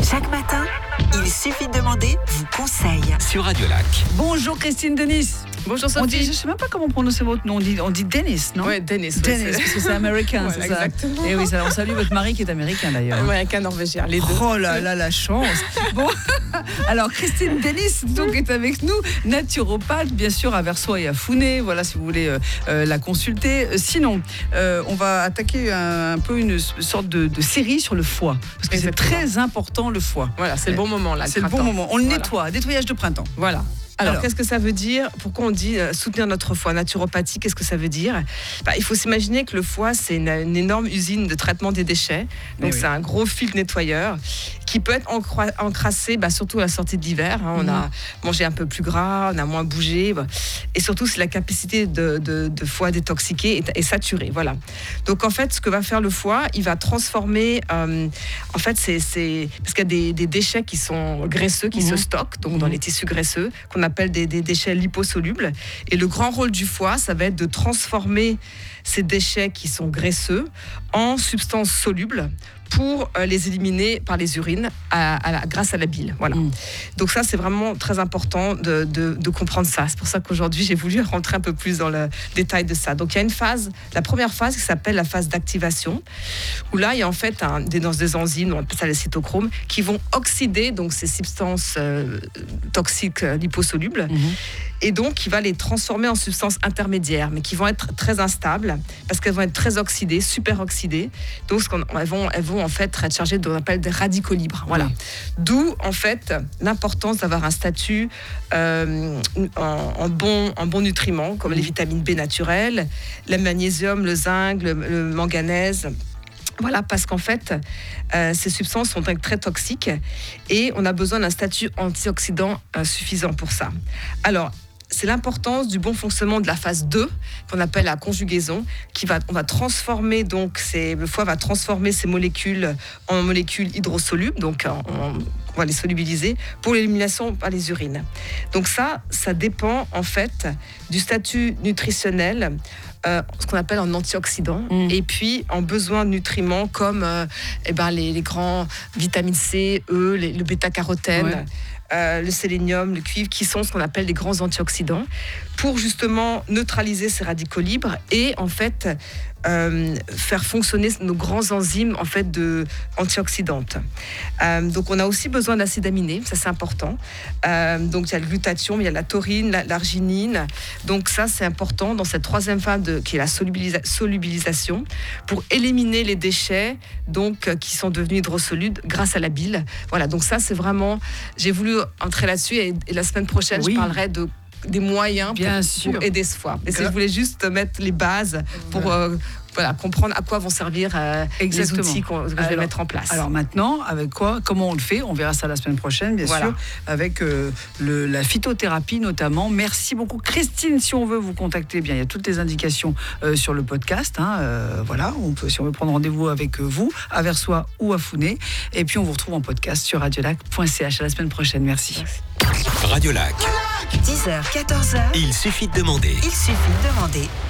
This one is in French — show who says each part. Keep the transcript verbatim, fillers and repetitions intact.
Speaker 1: Chaque matin, il suffit de demander, vous conseille.
Speaker 2: Sur Radio Lac.
Speaker 3: Bonjour Christine Denis.
Speaker 4: Bonjour
Speaker 3: On dit,
Speaker 4: Sophie.
Speaker 3: je ne sais même pas comment prononcer votre nom. On dit, on dit Dennis, non?
Speaker 4: Ouais, Dennis. ouais,
Speaker 3: Dennis,
Speaker 4: c'est-
Speaker 3: parce que c'est américain,
Speaker 4: Voilà,
Speaker 3: c'est ça.
Speaker 4: exactement.
Speaker 3: Et oui, ça, on salue votre mari qui est américain d'ailleurs.
Speaker 4: Américain, norvégien, les deux.
Speaker 3: Oh là là, la chance. Bon, alors Christine Denis donc est avec nous, naturopathe, bien sûr, à Versoix et à Founé. Voilà, si vous voulez euh, euh, la consulter. Euh, Sinon, euh, on va attaquer un, un peu une sorte de, de série sur le foie, parce que c'est
Speaker 4: Exactement.
Speaker 3: très important le foie.
Speaker 4: Voilà, c'est le bon moment là.
Speaker 3: C'est le bon
Speaker 4: printemps.
Speaker 3: moment. On le
Speaker 4: Voilà.
Speaker 3: nettoie, nettoyage de printemps.
Speaker 4: Voilà. Alors,
Speaker 3: Alors.
Speaker 4: qu'est-ce que ça veut dire? Pourquoi on dit euh, soutenir notre foie? Naturopathie, qu'est-ce que ça veut dire? Bah, il faut s'imaginer que le foie, c'est une, une énorme usine de traitement des déchets. Donc,
Speaker 3: Eh oui.
Speaker 4: c'est un gros filtre nettoyeur qui peut être encra- encrassé, bah, surtout à la sortie de l'hiver. hein. On a mangé un peu plus gras, on a moins bougé. bah. Et surtout, si la capacité de, de, de foie détoxiqué est, est saturée. Voilà. Donc, en fait, ce que va faire le foie, il va transformer. euh, en fait, c'est, c'est parce qu'il y a des, des déchets qui sont graisseux, qui
Speaker 3: Mhm.
Speaker 4: se stockent donc dans
Speaker 3: Mhm.
Speaker 4: les tissus graisseux, qu'on appelle des, des déchets liposolubles. Et le grand rôle du foie, ça va être de transformer ces déchets qui sont graisseux en substances solubles pour euh, les éliminer par les urines à- à la- grâce à la bile. Voilà.
Speaker 3: Mm.
Speaker 4: Donc ça, c'est vraiment très important de, de- de comprendre ça. C'est pour ça qu'aujourd'hui, j'ai voulu rentrer un peu plus dans le détail de ça. Donc il y a une phase, la première phase qui s'appelle la phase d'activation, où là, il y a en fait un, des, dans des enzymes, on appelle ça les cytochromes, qui vont oxyder donc, ces substances euh, toxiques euh, liposolubles,
Speaker 3: Mhm.
Speaker 4: et donc qui va les transformer en substances intermédiaires, mais qui vont être très instables, parce qu'elles vont être très oxydées, super oxydées. Donc ce qu'on- elles, vont, elles vont en fait être chargées de ce qu'on appelle des radicaux libres. Voilà.
Speaker 3: Oui.
Speaker 4: D'où en fait l'importance d'avoir un statut euh, en, en bon, en bon nutriments, comme les vitamines B naturelles, le magnésium, le zinc, le, le manganèse. Voilà, parce qu'en fait, euh, ces substances sont très toxiques et on a besoin d'un statut antioxydant euh, suffisant pour ça. Alors, c'est l'importance du bon fonctionnement de la phase deux, qu'on appelle la conjugaison, qui va, on va transformer, donc, ces, le foie va transformer ces molécules en molécules hydrosolubles, donc en- en- on va les solubiliser pour l'élimination par les urines. Donc ça, ça dépend en fait du statut nutritionnel, euh, ce qu'on appelle en antioxydant,
Speaker 3: Mm.
Speaker 4: et puis en besoin de nutriments comme euh, eh ben, les, les grands vitamines C, E, les- le bêta-carotène.
Speaker 3: Ouais.
Speaker 4: Euh, le sélénium, le cuivre, qui sont ce qu'on appelle les grands antioxydants, pour justement neutraliser ces radicaux libres et en fait euh, faire fonctionner nos grands enzymes en fait de antioxydantes. Euh, donc on a aussi besoin d'acides aminés, ça c'est important. Euh, donc il y a le glutathion, mais il y a la taurine, la- l'arginine. Donc ça c'est important dans cette troisième phase de, qui est la solubilisa- solubilisation, pour éliminer les déchets donc euh, qui sont devenus hydrosolubles grâce à la bile. Voilà, donc ça c'est vraiment, j'ai voulu entrer là-dessus et, et la semaine prochaine
Speaker 3: Oui.
Speaker 4: je parlerai de des moyens
Speaker 3: Bien
Speaker 4: pour,
Speaker 3: sûr.
Speaker 4: pour aider ce foie. Et si
Speaker 3: Gra-
Speaker 4: je voulais juste mettre les bases pour euh, voilà, comprendre à quoi vont servir euh, les
Speaker 3: Exactement.
Speaker 4: outils qu'on, que je vais
Speaker 3: Alors-
Speaker 4: mettre en place.
Speaker 3: Alors maintenant, avec quoi, comment on le fait? On verra ça la semaine prochaine, bien
Speaker 4: Voilà.
Speaker 3: sûr, avec euh, le- la phytothérapie notamment. Merci beaucoup, Christine. Si on veut vous contacter, eh bien il y a toutes les indications euh, sur le podcast. hein, euh, voilà, on peut, si on veut prendre rendez-vous avec euh, vous, à Versoix ou à Founé. Et puis on vous retrouve en podcast sur radiolac point c h. À la semaine prochaine. Merci.
Speaker 2: Radio Lac.
Speaker 1: dix heures, quatorze heures,
Speaker 2: Il suffit de demander.
Speaker 1: il suffit de demander.